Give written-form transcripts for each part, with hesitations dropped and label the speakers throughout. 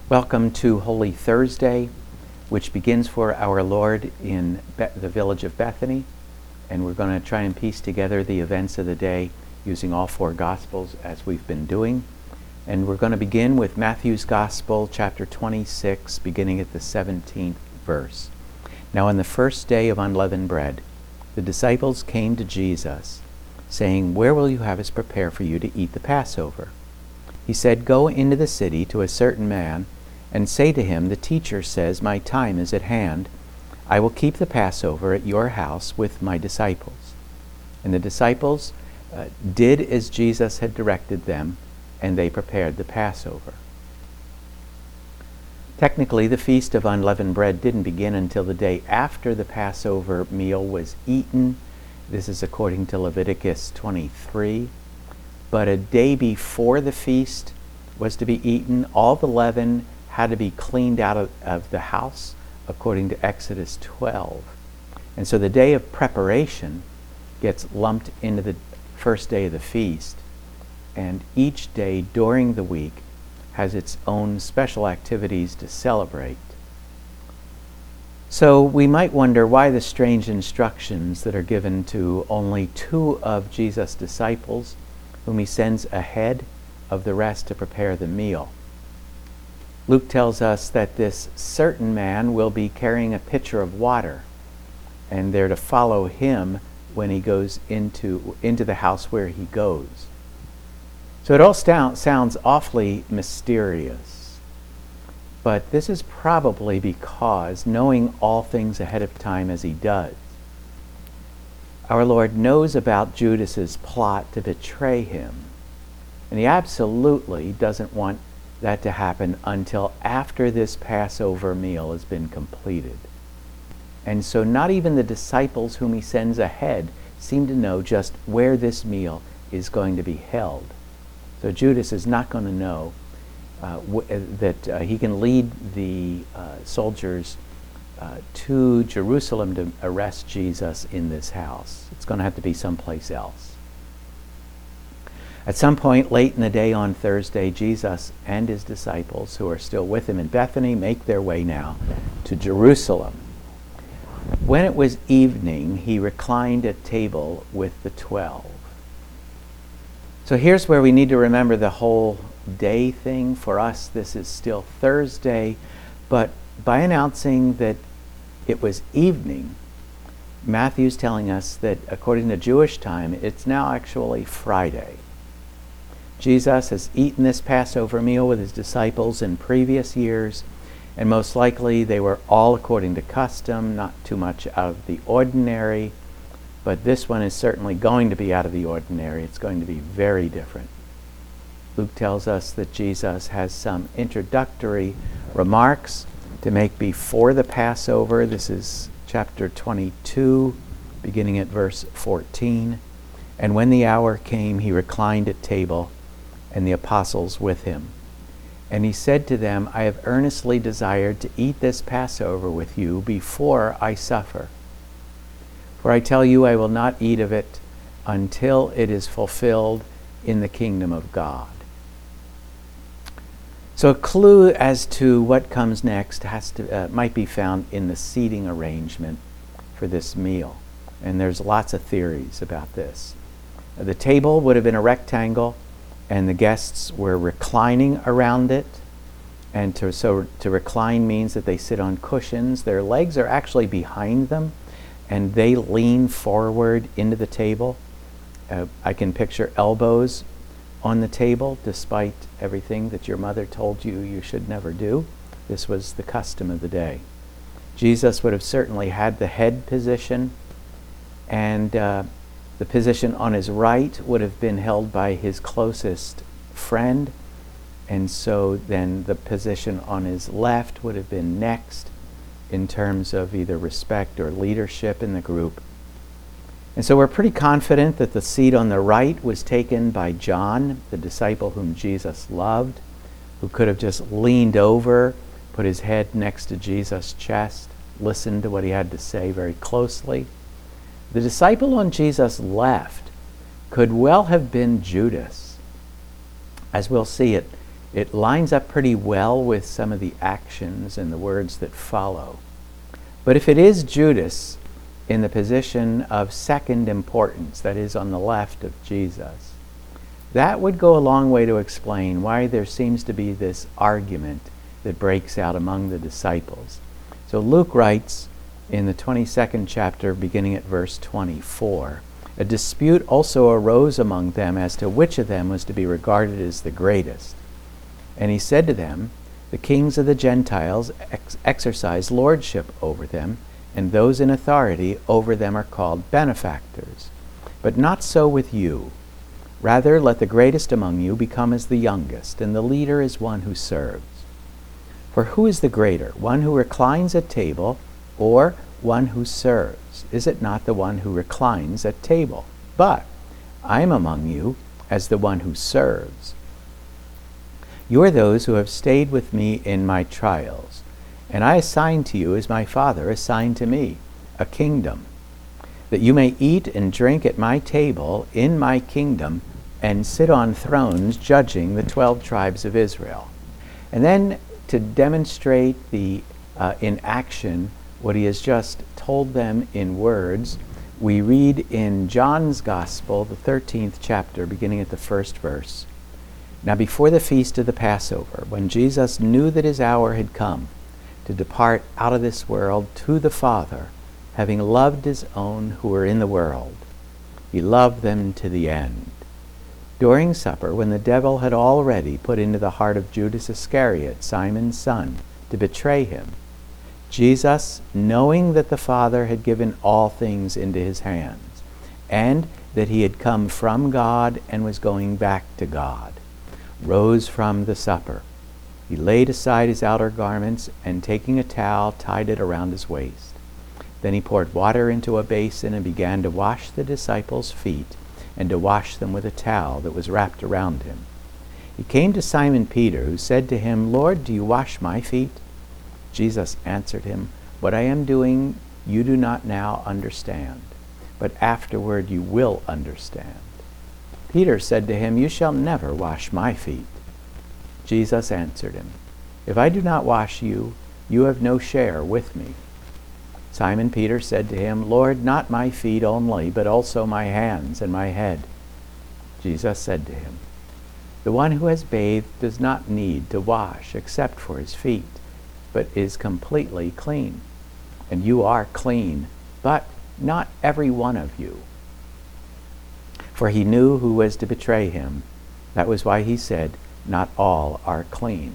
Speaker 1: Welcome to Holy Thursday, which begins for our Lord in the village of Bethany. And we're going to try and piece together the events of the day using all four Gospels as we've been doing. And we're going to begin with Matthew's Gospel, chapter 26, beginning at the 17th verse. Now on the first day of unleavened bread, the disciples came to Jesus, saying, "Where will you have us prepare for you to eat the Passover?" He said, "Go into the city to a certain man, and say to him, 'The teacher says, my time is at hand. I will keep the Passover at your house with my disciples.'" And the disciples did as Jesus had directed them, and they prepared the Passover. Technically, the Feast of Unleavened Bread didn't begin until the day after the Passover meal was eaten. This is according to Leviticus 23. But a day before the feast was to be eaten, all the leaven had to be cleaned out of the house, according to Exodus 12. And so the day of preparation gets lumped into the first day of the feast. And each day during the week has its own special activities to celebrate. So we might wonder why the strange instructions that are given to only two of Jesus' disciples, whom he sends ahead of the rest to prepare the meal. Luke tells us that this certain man will be carrying a pitcher of water, and they're to follow him when he goes into the house where he goes. So it all sounds awfully mysterious, but this is probably because, knowing all things ahead of time as he does, our Lord knows about Judas's plot to betray him, and he absolutely doesn't want that to happen until after this Passover meal has been completed. And so not even the disciples whom he sends ahead seem to know just where this meal is going to be held. So Judas is not going to know that he can lead the soldiers to Jerusalem to arrest Jesus in this house. It's going to have to be someplace else. At some point late in the day on Thursday, Jesus and his disciples, who are still with him in Bethany, make their way now to Jerusalem. When it was evening, he reclined at table with the 12. So here's where we need to remember the whole day thing. For us, this is still Thursday, but by announcing that it was evening, Matthew's telling us that according to Jewish time, it's now actually Friday. Jesus has eaten this Passover meal with his disciples in previous years, and most likely they were all according to custom, not too much out of the ordinary, but this one is certainly going to be out of the ordinary. It's going to be very different. Luke tells us that Jesus has some introductory remarks to make before the Passover. This is chapter 22, beginning at verse 14. "And when the hour came, he reclined at table, and the apostles with him. And he said to them, 'I have earnestly desired to eat this Passover with you before I suffer. For I tell you, I will not eat of it until it is fulfilled in the kingdom of God.'" So a clue as to what comes next might be found in the seating arrangement for this meal. And there's lots of theories about this. The table would have been a rectangle, and the guests were reclining around it. And to recline means that they sit on cushions. Their legs are actually behind them, and they lean forward into the table. I can picture elbows on the table, despite everything that your mother told you you should never do. This was the custom of the day. Jesus would have certainly had the head position, and the position on his right would have been held by his closest friend, and so then the position on his left would have been next in terms of either respect or leadership in the group. And so we're pretty confident that the seat on the right was taken by John, the disciple whom Jesus loved, who could have just leaned over, put his head next to Jesus' chest, listened to what he had to say very closely. The disciple on Jesus' left could well have been Judas. As we'll see, it It lines up pretty well with some of the actions and the words that follow. But if it is Judas in the position of second importance, that is on the left of Jesus, that would go a long way to explain why there seems to be this argument that breaks out among the disciples. So Luke writes in the 22nd chapter, beginning at verse 24, a dispute also arose among them as to which of them was to be regarded as the greatest. And he said to them, the kings of the Gentiles exercise lordship over them, and those in authority over them are called benefactors. But not so with you. Rather, let the greatest among you become as the youngest, and the leader as one who serves. For who is the greater, one who reclines at table, or one who serves? Is it not the one who reclines at table? But I am among you as the one who serves. You are those who have stayed with me in my trials, and I assign to you as my Father assigned to me, a kingdom, that you may eat and drink at my table in my kingdom and sit on thrones judging the 12 tribes of Israel. And then to demonstrate in action what he has just told them in words, we read in John's Gospel, the 13th chapter, beginning at the first verse. Now before the feast of the Passover, when Jesus knew that his hour had come to depart out of this world to the Father, having loved his own who were in the world, he loved them to the end. During supper, when the devil had already put into the heart of Judas Iscariot, Simon's son, to betray him, Jesus, knowing that the Father had given all things into his hands, and that he had come from God and was going back to God, rose from the supper. He laid aside his outer garments, and taking a towel, tied it around his waist. Then he poured water into a basin and began to wash the disciples' feet, and to wash them with a towel that was wrapped around him. He came to Simon Peter, who said to him, Lord, do you wash my feet? Jesus answered him, what I am doing you do not now understand, but afterward you will understand. Peter said to him, you shall never wash my feet. Jesus answered him, if I do not wash you, you have no share with me. Simon Peter said to him, Lord, not my feet only, but also my hands and my head. Jesus said to him, the one who has bathed does not need to wash except for his feet, but is completely clean. And you are clean, but not every one of you. For he knew who was to betray him. That was why he said, not all are clean.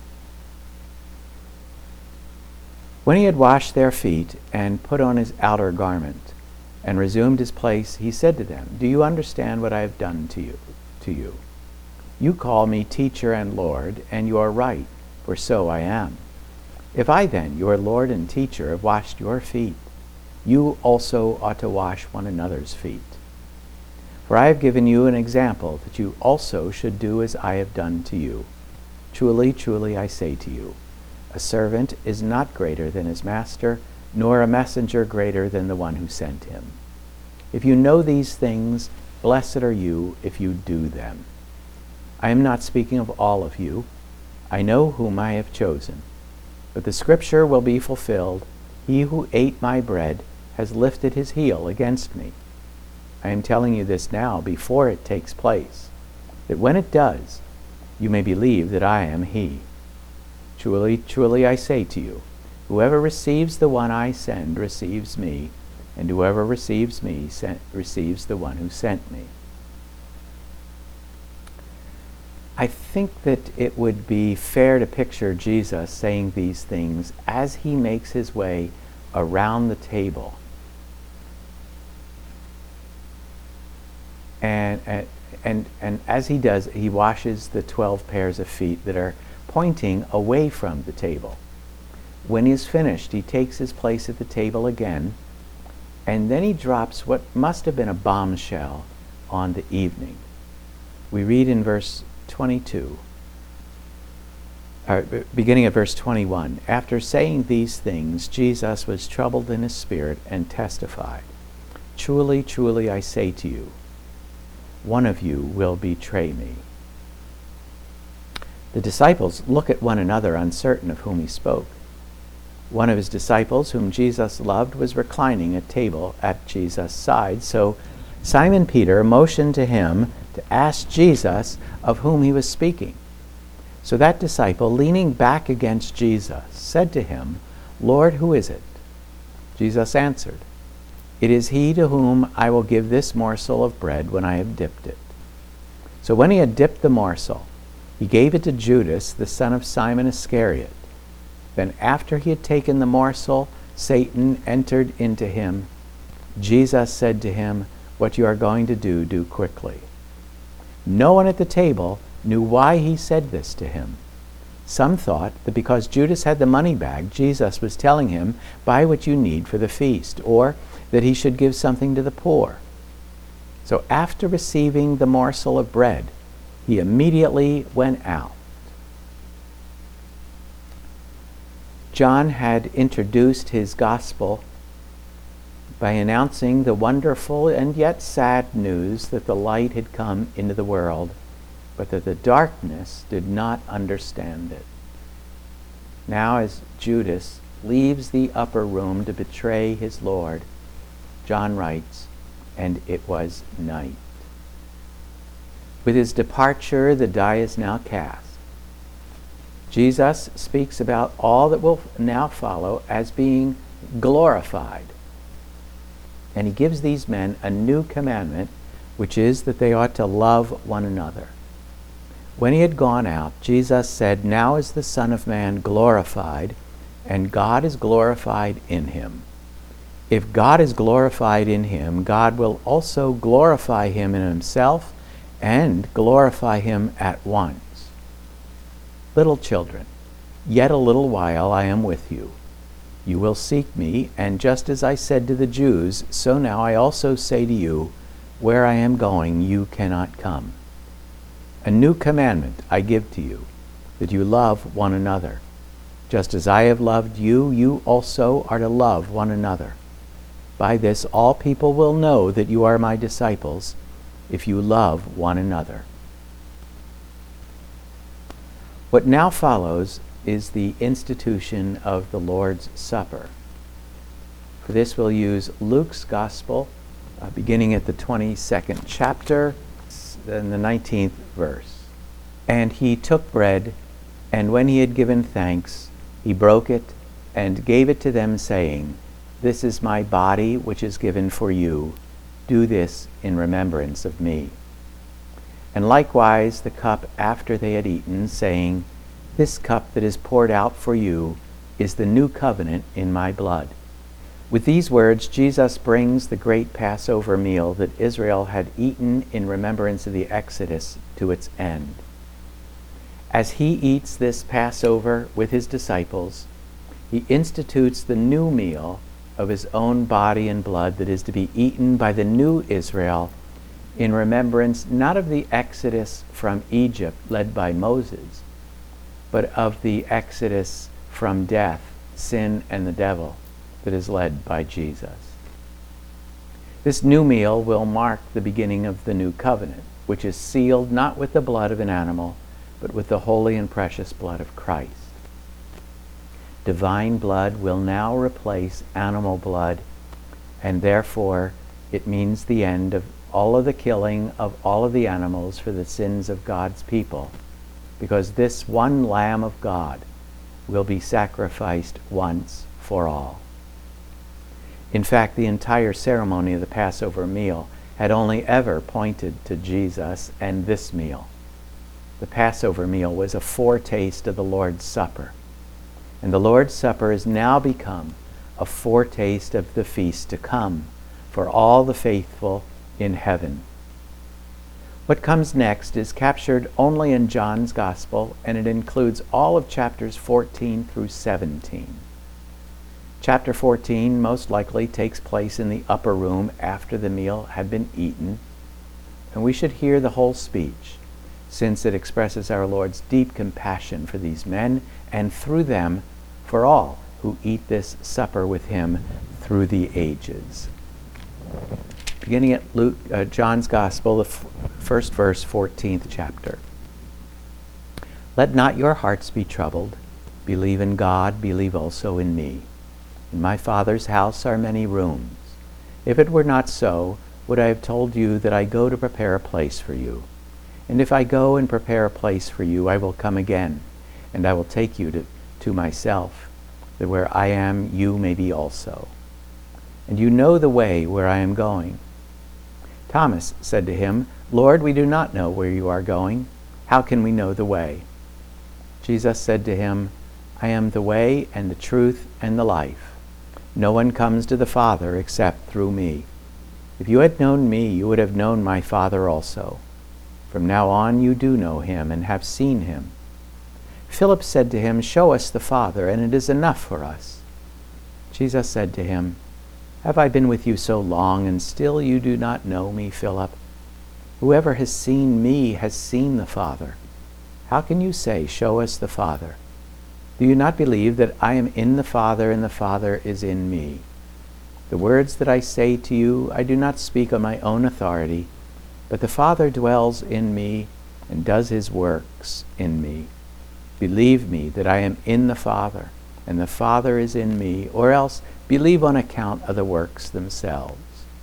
Speaker 1: When he had washed their feet and put on his outer garment and resumed his place, he said to them, do you understand what I have done to you? You call me teacher and Lord, and you are right, for so I am. If I then, your Lord and teacher, have washed your feet, you also ought to wash one another's feet. For I have given you an example that you also should do as I have done to you. Truly, truly, I say to you, a servant is not greater than his master, nor a messenger greater than the one who sent him. If you know these things, blessed are you if you do them. I am not speaking of all of you. I know whom I have chosen. But the scripture will be fulfilled, he who ate my bread has lifted his heel against me. I am telling you this now before it takes place, that when it does, you may believe that I am he. Truly, truly, I say to you, whoever receives the one I send receives me, and whoever receives me receives the one who sent me. I think that it would be fair to picture Jesus saying these things as he makes his way around the table. And as he does, he washes the 12 pairs of feet that are pointing away from the table. When he is finished, he takes his place at the table again, and then he drops what must have been a bombshell on the evening. We read in verse 22, beginning at verse 21, after saying these things, Jesus was troubled in his spirit and testified, truly, truly, I say to you, one of you will betray me. The disciples look at one another, uncertain of whom he spoke. One of his disciples, whom Jesus loved, was reclining at table at Jesus' side. So Simon Peter motioned to him to ask Jesus of whom he was speaking. So that disciple, leaning back against Jesus, said to him, "Lord, who is it?" Jesus answered, "It is he to whom I will give this morsel of bread when I have dipped it." So when he had dipped the morsel, he gave it to Judas, the son of Simon Iscariot. Then after he had taken the morsel, Satan entered into him. Jesus said to him, "What you are going to do, do quickly." No one at the table knew why he said this to him. Some thought that because Judas had the money bag, Jesus was telling him, "Buy what you need for the feast," or that he should give something to the poor. So after receiving the morsel of bread, he immediately went out. John had introduced his gospel by announcing the wonderful and yet sad news that the light had come into the world, but that the darkness did not understand it. Now, as Judas leaves the upper room to betray his Lord, John writes, "And it was night." With his departure, the die is now cast. Jesus speaks about all that will now follow as being glorified. And he gives these men a new commandment, which is that they ought to love one another. When he had gone out, Jesus said, "Now is the Son of Man glorified, and God is glorified in him. If God is glorified in him, God will also glorify him in himself and glorify him at once. Little children, yet a little while I am with you. You will seek me, and just as I said to the Jews, so now I also say to you, where I am going, you cannot come. A new commandment I give to you, that you love one another. Just as I have loved you, you also are to love one another. By this all people will know that you are my disciples, if you love one another." What now follows is the institution of the Lord's Supper. For this we'll use Luke's Gospel, beginning at the 22nd chapter, in the 19th verse. "And he took bread, and when he had given thanks, he broke it and gave it to them, saying, 'This is my body, which is given for you. Do this in remembrance of me.' And likewise the cup after they had eaten, saying, 'This cup that is poured out for you is the new covenant in my blood.' With these words, Jesus brings the great Passover meal that Israel had eaten in remembrance of the Exodus to its end. As he eats this Passover with his disciples, he institutes the new meal of his own body and blood that is to be eaten by the new Israel in remembrance not of the Exodus from Egypt led by Moses, but of the Exodus from death, sin, and the devil that is led by Jesus. This new meal will mark the beginning of the new covenant, which is sealed not with the blood of an animal, but with the holy and precious blood of Christ. Divine blood will now replace animal blood, and therefore it means the end of all of the killing of all of the animals for the sins of God's people, because this one Lamb of God will be sacrificed once for all. In fact, the entire ceremony of the Passover meal had only ever pointed to Jesus and this meal. The Passover meal was a foretaste of the Lord's Supper. And the Lord's Supper has now become a foretaste of the feast to come for all the faithful in heaven. What comes next is captured only in John's Gospel, and it includes all of chapters 14 through 17. Chapter 14 most likely takes place in the upper room after the meal had been eaten, and we should hear the whole speech, since it expresses our Lord's deep compassion for these men, and through them for all who eat this supper with him through the ages. Beginning at John's Gospel, the first verse, 14th chapter. Let not your hearts be troubled. Believe in God, believe also in me. In my Father's house are many rooms. If it were not so, would I have told you that I go to prepare a place for you? And if I go and prepare a place for you, I will come again, and I will take you to myself, that where I am, you may be also. And you know the way where I am going. Thomas said to him, Lord, we do not know where you are going. How can we know the way? Jesus said to him, I am the way and the truth and the life. No one comes to the Father except through me. If you had known me, you would have known my Father also. From now on you do know him and have seen him. Philip said to him, Show us the Father, and it is enough for us. Jesus said to him, Have I been with you so long, and still you do not know me, Philip? Whoever has seen me has seen the Father. How can you say, Show us the Father? Do you not believe that I am in the Father and the Father is in me? The words that I say to you, I do not speak on my own authority, but the Father dwells in me and does his works in me. Believe me that I am in the Father and the Father is in me, or else believe on account of the works themselves.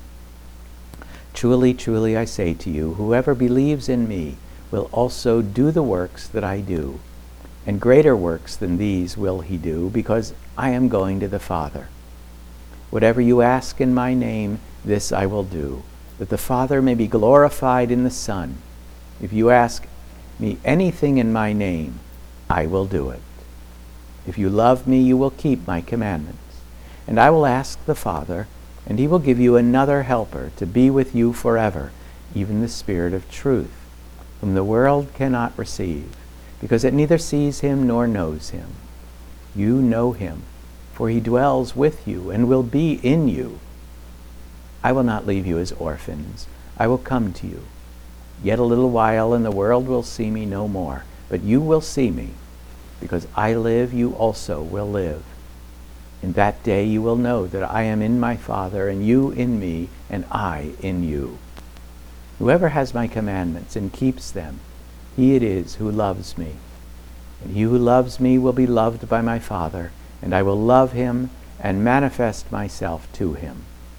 Speaker 1: Truly, truly, I say to you, whoever believes in me will also do the works that I do, and greater works than these will he do, because I am going to the Father. Whatever you ask in my name, this I will do, that the Father may be glorified in the Son. If you ask me anything in my name, I will do it. If you love me, you will keep my commandments. And I will ask the Father, and he will give you another helper to be with you forever, even the Spirit of truth, whom the world cannot receive, because it neither sees him nor knows him. You know him, for he dwells with you and will be in you. I will not leave you as orphans. I will come to you. Yet a little while, and the world will see me no more. But you will see me. Because I live, you also will live. In that day you will know that I am in my Father, and you in me, and I in you. Whoever has my commandments and keeps them, he it is who loves me. And he who loves me will be loved by my Father, and I will love him and manifest myself to him.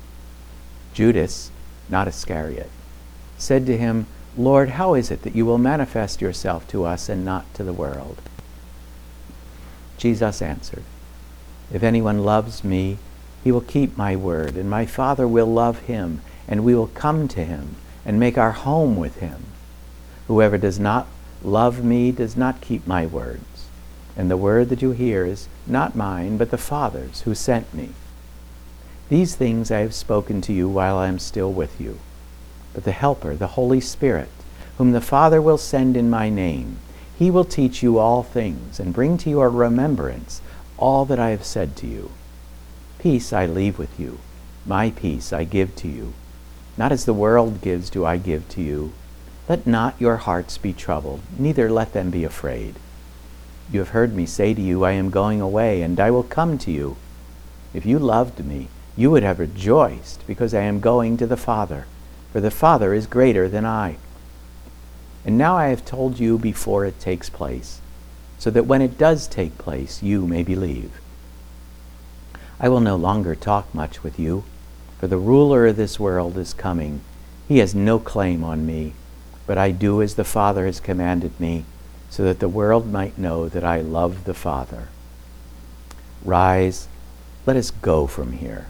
Speaker 1: Judas, not Iscariot, said to him, Lord, how is it that you will manifest yourself to us and not to the world? Jesus answered, If anyone loves me, he will keep my word, and my Father will love him, and we will come to him and make our home with him. Whoever does not love me does not keep my words, and the word that you hear is not mine, but the Father's who sent me. These things I have spoken to you while I am still with you. But the Helper, the Holy Spirit, whom the Father will send in my name, he will teach you all things, and bring to your remembrance all that I have said to you. Peace I leave with you, my peace I give to you. Not as the world gives do I give to you. Let not your hearts be troubled, neither let them be afraid. You have heard me say to you, I am going away, and I will come to you. If you loved me, you would have rejoiced, because I am going to the Father, for the Father is greater than I. And now I have told you before it takes place, so that when it does take place, you may believe. I will no longer talk much with you, for the ruler of this world is coming. He has no claim on me, but I do as the Father has commanded me, so that the world might know that I love the Father. Rise, let us go from here.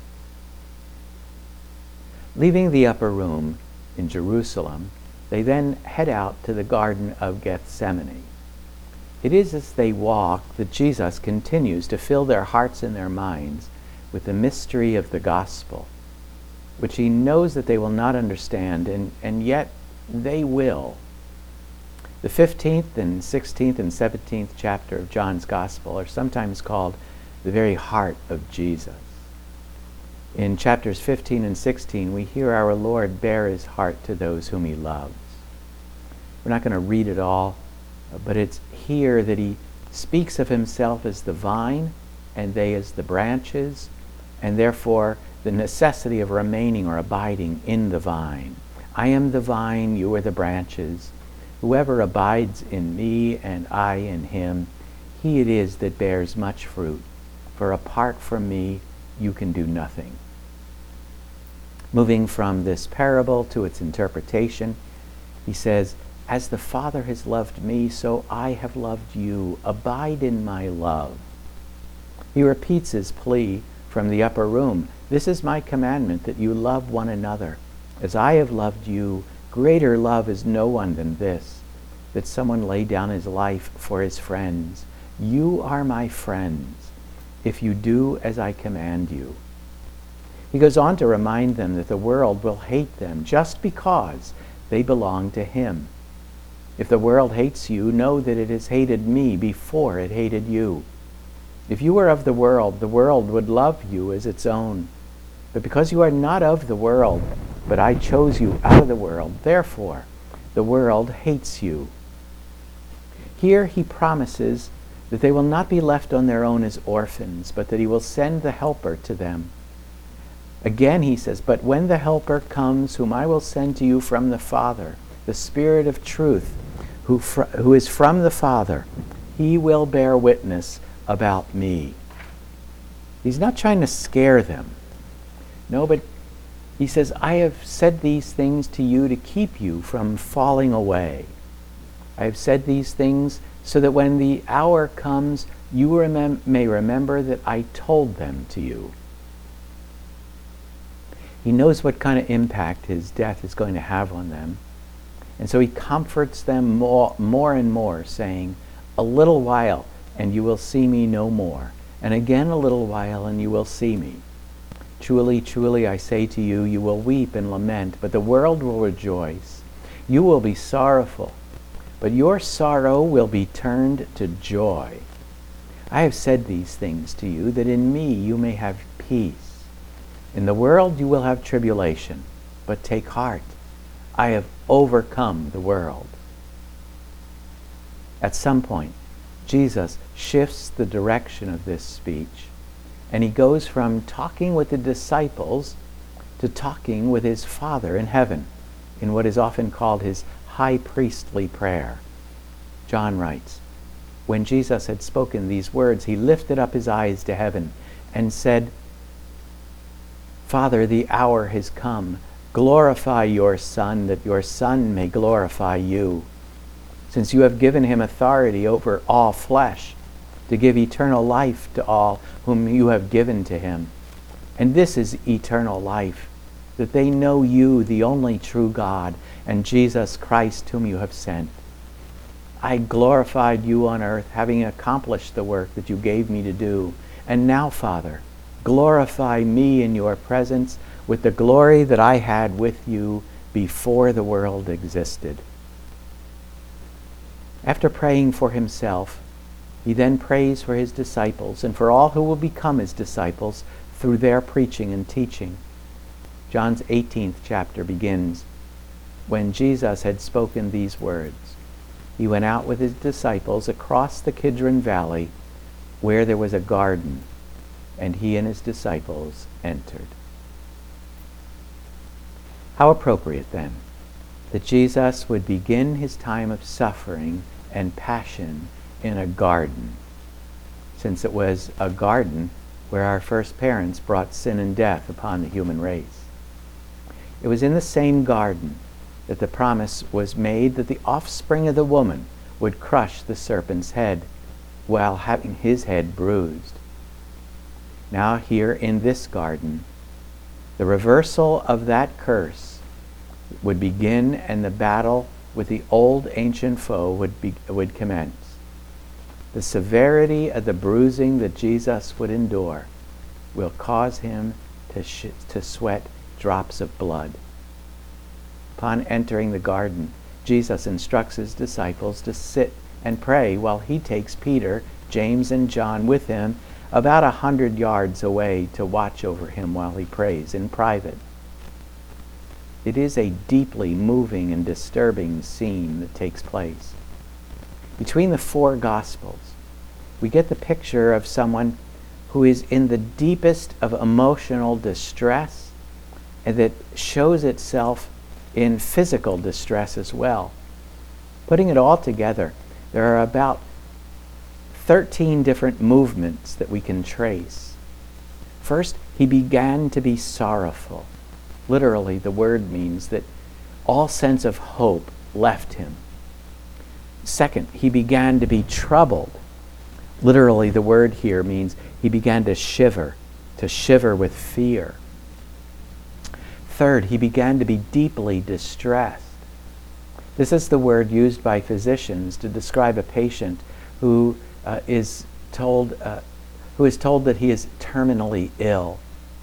Speaker 1: Leaving the upper room in Jerusalem, they then head out to the Garden of Gethsemane. It is as they walk that Jesus continues to fill their hearts and their minds with the mystery of the gospel, which he knows that they will not understand, and yet they will. The 15th and 16th and 17th chapter of John's Gospel are sometimes called the very heart of Jesus. In chapters 15 and 16, we hear our Lord bare his heart to those whom he loves. We're not going to read it all, but it's here that he speaks of himself as the vine and they as the branches, and therefore the necessity of remaining or abiding in the vine. I am the vine, you are the branches. Whoever abides in me and I in him, he it is that bears much fruit. For apart from me, you can do nothing. Moving from this parable to its interpretation, he says, as the Father has loved me, so I have loved you. Abide in my love. He repeats his plea from the upper room. This is my commandment, that you love one another. As I have loved you, greater love is no one than this, that someone lay down his life for his friends. You are my friends, if you do as I command you. He goes on to remind them that the world will hate them just because they belong to him. If the world hates you, know that it has hated me before it hated you. If you were of the world would love you as its own. But because you are not of the world, but I chose you out of the world, therefore the world hates you. Here he promises that they will not be left on their own as orphans, but that he will send the Helper to them. Again he says, but when the Helper comes, whom I will send to you from the Father, the Spirit of truth, who is from the Father, he will bear witness about me. He's not trying to scare them. No, but he says, I have said these things to you to keep you from falling away. I have said these things so that when the hour comes, you may remember that I told them to you. He knows what kind of impact his death is going to have on them. And so he comforts them more and more, saying, a little while, and you will see me no more. And again a little while, and you will see me. Truly, truly, I say to you, you will weep and lament, but the world will rejoice. You will be sorrowful, but your sorrow will be turned to joy. I have said these things to you, that in me you may have peace. In the world you will have tribulation, but take heart. I have overcome the world. At some point, Jesus shifts the direction of this speech, and he goes from talking with the disciples to talking with his Father in heaven, in what is often called his high priestly prayer. John writes, when Jesus had spoken these words, he lifted up his eyes to heaven and said, Father, the hour has come. Glorify your Son, that your Son may glorify you, since you have given him authority over all flesh, to give eternal life to all whom you have given to him. And this is eternal life, that they know you, the only true God, and Jesus Christ, whom you have sent. I glorified you on earth, having accomplished the work that you gave me to do. And now, Father, glorify me in your presence with the glory that I had with you before the world existed. After praying for himself, he then prays for his disciples and for all who will become his disciples through their preaching and teaching. John's 18th chapter begins, when Jesus had spoken these words, he went out with his disciples across the Kidron Valley, where there was a garden, and he and his disciples entered. How appropriate, then, that Jesus would begin his time of suffering and passion in a garden, since it was a garden where our first parents brought sin and death upon the human race. It was in the same garden that the promise was made that the offspring of the woman would crush the serpent's head while having his head bruised. Now here in this garden, the reversal of that curse would begin, and the battle with the old ancient foe would commence. The severity of the bruising that Jesus would endure will cause him to sweat drops of blood. Upon entering the garden, Jesus instructs his disciples to sit and pray while he takes Peter, James, and John with him about 100 yards away to watch over him while he prays in private. It is a deeply moving and disturbing scene that takes place. Between the four Gospels, we get the picture of someone who is in the deepest of emotional distress, and that shows itself in physical distress as well. Putting it all together, there are about 13 different movements that we can trace. First, he began to be sorrowful. Literally, the word means that all sense of hope left him. Second, he began to be troubled. Literally, the word here means he began to shiver with fear. Third, he began to be deeply distressed. This is the word used by physicians to describe a patient who is told that he is terminally ill.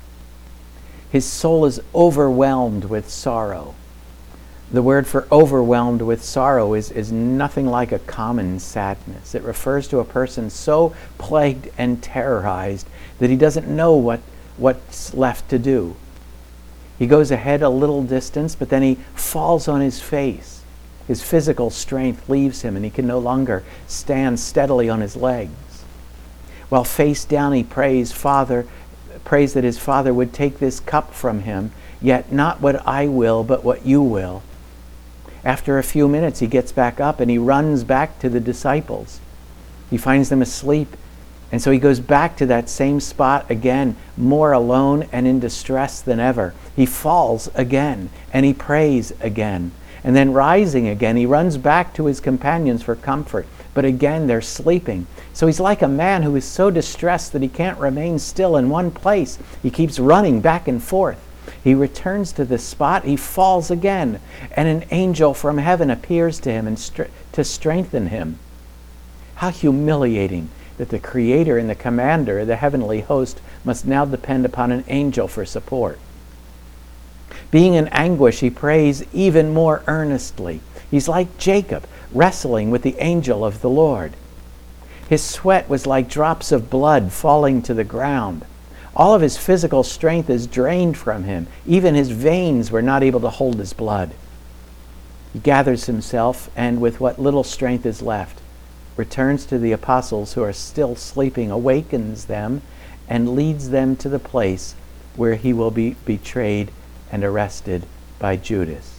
Speaker 1: His soul is overwhelmed with sorrow. The word for overwhelmed with sorrow is nothing like a common sadness. It refers to a person so plagued and terrorized that he doesn't know what's left to do. He goes ahead a little distance, but then he falls on his face. His physical strength leaves him, and he can no longer stand steadily on his legs. While face down, he prays that his Father would take this cup from him, yet not what I will, but what you will. After a few minutes, he gets back up and he runs back to the disciples. He finds them asleep, and so he goes back to that same spot again, more alone and in distress than ever. He falls again, and he prays again. And then rising again, he runs back to his companions for comfort. But again, they're sleeping. So he's like a man who is so distressed that he can't remain still in one place. He keeps running back and forth. He returns to this spot, he falls again, and an angel from heaven appears to him and to strengthen him. How humiliating that the Creator and the Commander of the heavenly host must now depend upon an angel for support. Being in anguish, he prays even more earnestly. He's like Jacob, wrestling with the angel of the Lord. His sweat was like drops of blood falling to the ground. All of his physical strength is drained from him. Even his veins were not able to hold his blood. He gathers himself, and with what little strength is left, returns to the apostles who are still sleeping, awakens them, and leads them to the place where he will be betrayed and arrested by Judas.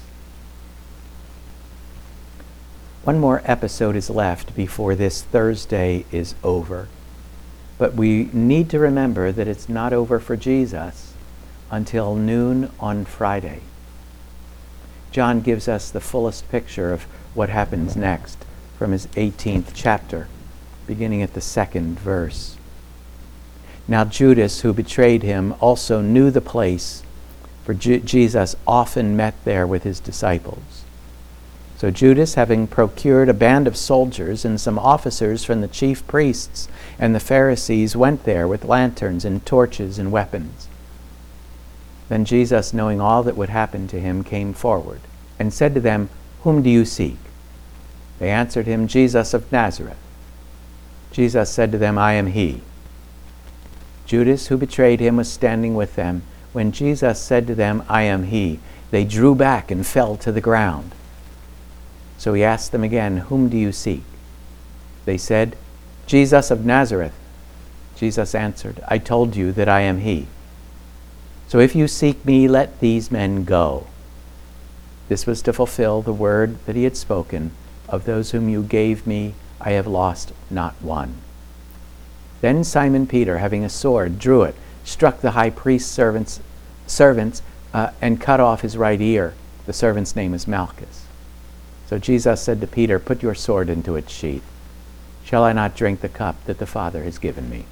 Speaker 1: One more episode is left before this Thursday is over. But we need to remember that it's not over for Jesus until noon on Friday. John gives us the fullest picture of what happens next from his 18th chapter, beginning at the 2nd verse. Now Judas, who betrayed him, also knew the place, for Jesus often met there with his disciples. So Judas, having procured a band of soldiers and some officers from the chief priests and the Pharisees, went there with lanterns and torches and weapons. Then Jesus, knowing all that would happen to him, came forward and said to them, "Whom do you seek?" They answered him, "Jesus of Nazareth." Jesus said to them, "I am he." Judas, who betrayed him, was standing with them. When Jesus said to them, "I am he," they drew back and fell to the ground. So he asked them again, "Whom do you seek?" They said, "Jesus of Nazareth." Jesus answered, "I told you that I am he. So if you seek me, let these men go." This was to fulfill the word that he had spoken, "Of those whom you gave me, I have lost not one." Then Simon Peter, having a sword, drew it, struck the high priest's servants and cut off his right ear. The servant's name is Malchus. So Jesus said to Peter, "Put your sword into its sheath. Shall I not drink the cup that the Father has given me?"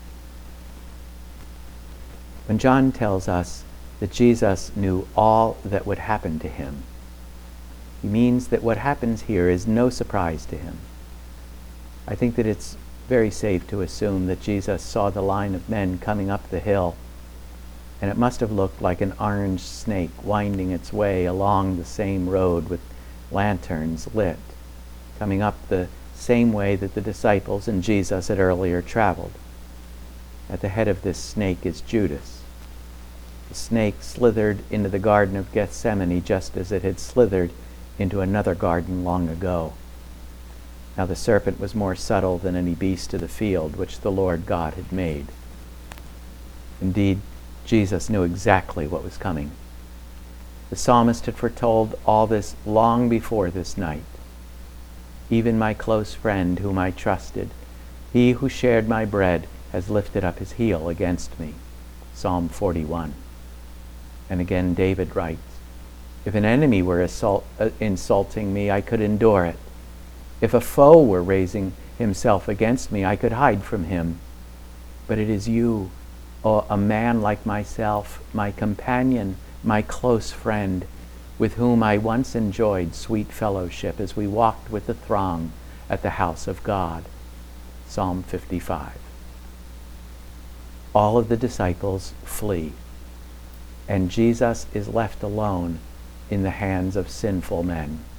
Speaker 1: When John tells us that Jesus knew all that would happen to him, he means that what happens here is no surprise to him. I think that it's very safe to assume that Jesus saw the line of men coming up the hill, and it must have looked like an orange snake winding its way along the same road with lanterns lit, coming up the same way that the disciples and Jesus had earlier traveled. At the head of this snake is Judas. The snake slithered into the Garden of Gethsemane just as it had slithered into another garden long ago. Now the serpent was more subtle than any beast of the field which the Lord God had made. Indeed, Jesus knew exactly what was coming. The psalmist had foretold all this long before this night. even my close friend whom I trusted, he who shared my bread, has lifted up his heel against me. Psalm 41. And again David writes, if an enemy were insulting me, I could endure it. If a foe were raising himself against me, I could hide from him. But it is you, a man like myself, my companion, my close friend, with whom I once enjoyed sweet fellowship as we walked with the throng at the house of God. Psalm 55. All of the disciples flee, and Jesus is left alone in the hands of sinful men.